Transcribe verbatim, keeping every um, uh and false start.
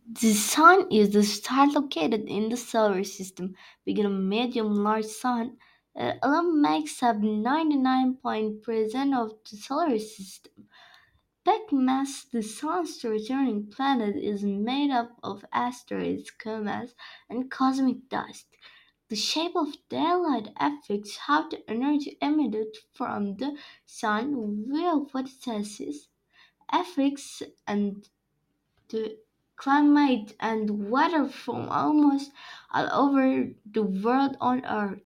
The Sun is the star located in the solar system. Being a medium-large sun, uh, alone makes up ninety-nine point percent of the solar system. Peck mass, the Sun's returning planet, is made up of asteroids, comets, and cosmic dust. The shape of daylight affects how the energy emitted from the Sun via photosynthesis affects and the climate and weather from almost all over the world on Earth.